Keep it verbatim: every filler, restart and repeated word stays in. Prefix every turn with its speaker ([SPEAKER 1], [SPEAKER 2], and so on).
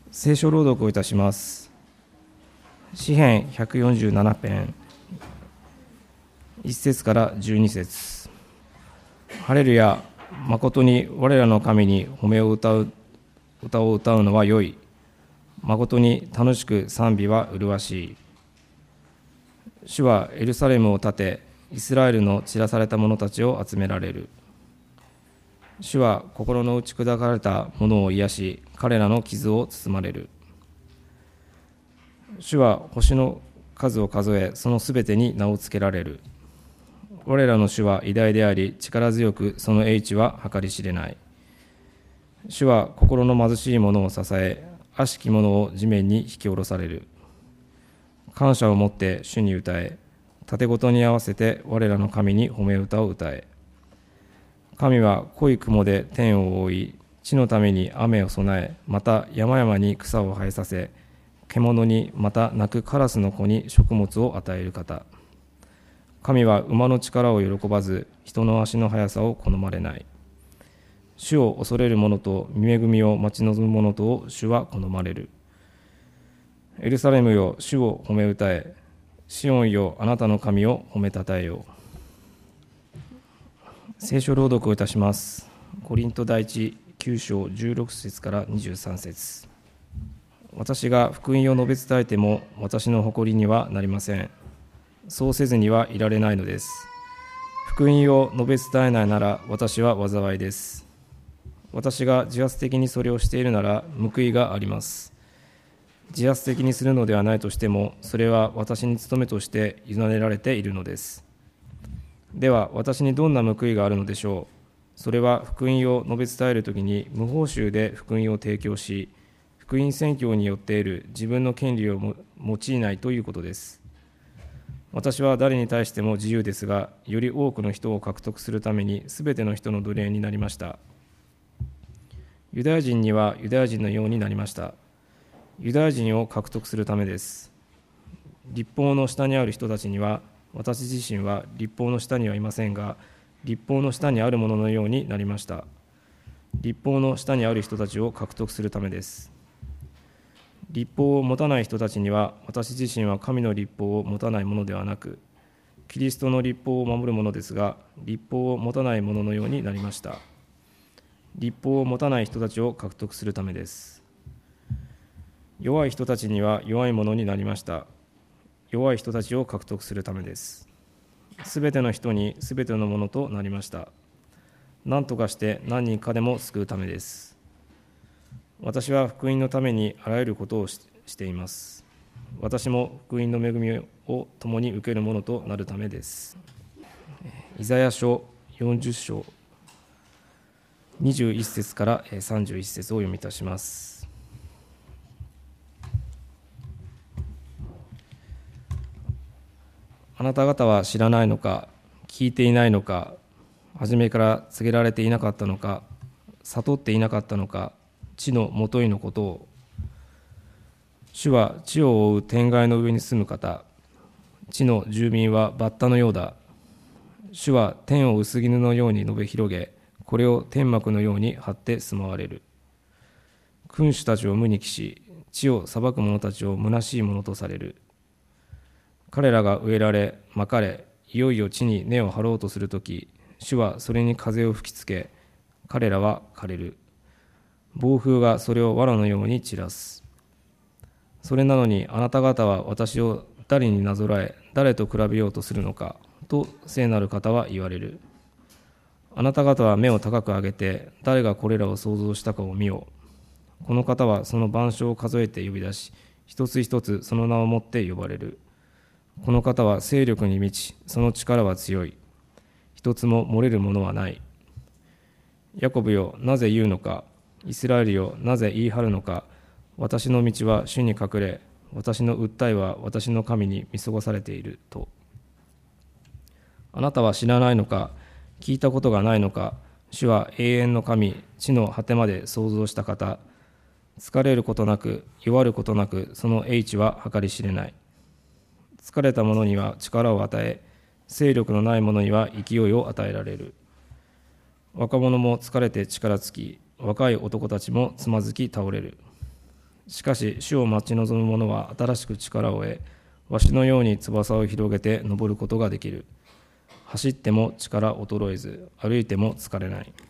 [SPEAKER 1] 聖書朗読をいたします。詩編ひゃくよんじゅうなな編いち節からじゅうに節。ハレルヤ、誠に我らの神に褒めを歌う歌を歌うのは良い。誠に楽しく賛美は麗しい。主はエルサレムを建て、イスラエルの散らされた者たちを集められる。主は心の打ち砕かれた者を癒し、彼らの傷を包まれる。主は星の数を数え、そのすべてに名をつけられる。我らの主は偉大であり、力強く、その英知は計り知れない。主は心の貧しい者を支え、悪しき者を地面に引き下ろされる。感謝を持って主に歌え、盾事に合わせて我らの神に褒め歌を歌え。神は濃い雲で天を覆い、地のために雨を備え、また山々に草を生えさせ、獣にまた鳴くカラスの子に食物を与える方。神は馬の力を喜ばず、人の足の速さを好まれない。主を恐れる者と御恵みを待ち望む者とを主は好まれる。エルサレムよ、主を褒め歌え。シオンよ、あなたの神を褒めたたえよう。聖書朗読をいたします。コリント第一きゅう章じゅうろく節からにじゅうさん節。私が福音を述べ伝えても私の誇りにはなりません。そうせずにはいられないのです。福音を述べ伝えないなら私は災いです。私が自発的にそれをしているなら報いがあります。自発的にするのではないとしても、それは私に務めとして委ねられているのです。では私にどんな報いがあるのでしょう。それは福音を述べ伝えるときに無報酬で福音を提供し、福音宣教によって得る自分の権利をも用いないということです。私は誰に対しても自由ですが、より多くの人を獲得するためにすべての人の奴隷になりました。ユダヤ人にはユダヤ人のようになりました。ユダヤ人を獲得するためです。律法の下にある人たちには、私自身は律法の下にはいませんが、律法の下にあるもののようになりました。律法の下にある人たちを獲得するためです。律法を持たない人たちには、私自身は神の律法を持たないものではなく、キリストの律法を守るものですが、律法を持たないもののようになりました。律法を持たない人たちを獲得するためです。弱い人たちには弱いものになりました。弱い人たちを獲得するためです。すべての人にすべてのものとなりました。何とかして何人かでも救うためです。私は福音のためにあらゆることを し, しています。私も福音の恵みを共に受けるものとなるためです。イザヤ書よんじゅう章にじゅういち節からさんじゅういち節を読みいたします。あなた方は知らないのか、聞いていないのか、初めから告げられていなかったのか、悟っていなかったのか、地のもといのことを。主は地を覆う天蓋の上に住む方、地の住民はバッタのようだ。主は天を薄絹のように述べ広げ、これを天幕のように張って住まわれる。君主たちを無に帰し、地を裁く者たちを虚しいものとされる。彼らが植えられ、まかれ、いよいよ地に根を張ろうとするとき、主はそれに風を吹きつけ、彼らは枯れる。暴風がそれを藁のように散らす。それなのにあなた方は私を誰になぞらえ、誰と比べようとするのか、と聖なる方は言われる。あなた方は目を高く上げて、誰がこれらを創造したかを見よう。この方はその番章を数えて呼び出し、一つ一つその名をもって呼ばれる。この方は勢力に満ち、その力は強い。一つも漏れるものはない。ヤコブよ、なぜ言うのか。イスラエルよ、なぜ言い張るのか。私の道は主に隠れ、私の訴えは私の神に見過ごされていると。あなたは知らないのか、聞いたことがないのか。主は永遠の神、地の果てまで創造した方。疲れることなく、弱ることなく、その英知は計り知れない。疲れた者には力を与え、勢力のない者には勢いを与えられる。若者も疲れて力尽き、若い男たちもつまずき倒れる。 しかし主を待ち望む者は新しく力を得、わしのように翼を広げて登ることができる。走っても力衰えず、歩いても疲れない。